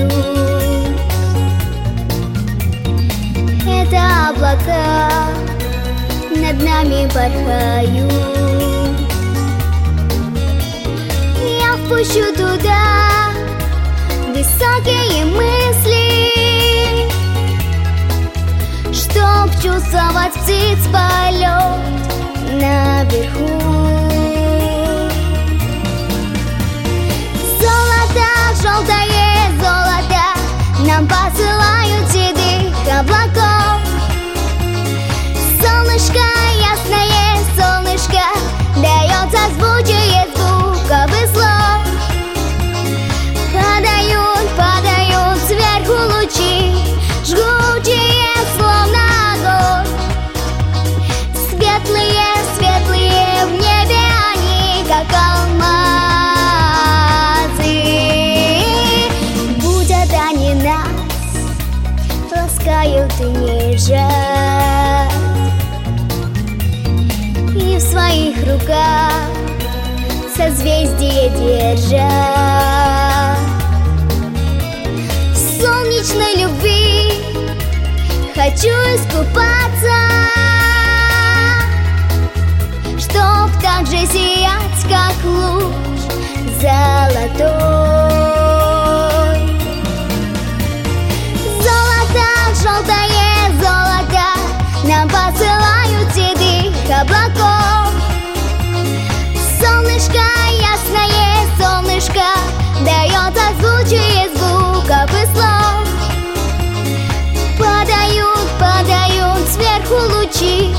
смеюсь. Это облака над нами порхают. Я впущу туда высокие мысли, чтоб чувствовать птиц полет наверху. Золото, желтое золото нам посылают седых облаков. Солнышко, ясное солнышко, дает созвучие звуков и слов. Падают, падают сверху лучи, жгучие, словно огонь. Светлые, светлые в небе они, как алмазы. Будят они нас, ласкают и нежат, и в своих руках созвездие держат. В солнечной любви хочу искупаться, чтоб так же сиять, как луч золотой. Золото, желтое золото нам посылают седых облаков. Солнышко, ясное солнышко, дает созвучие звуков и слов. Падают, падают сверху лучи,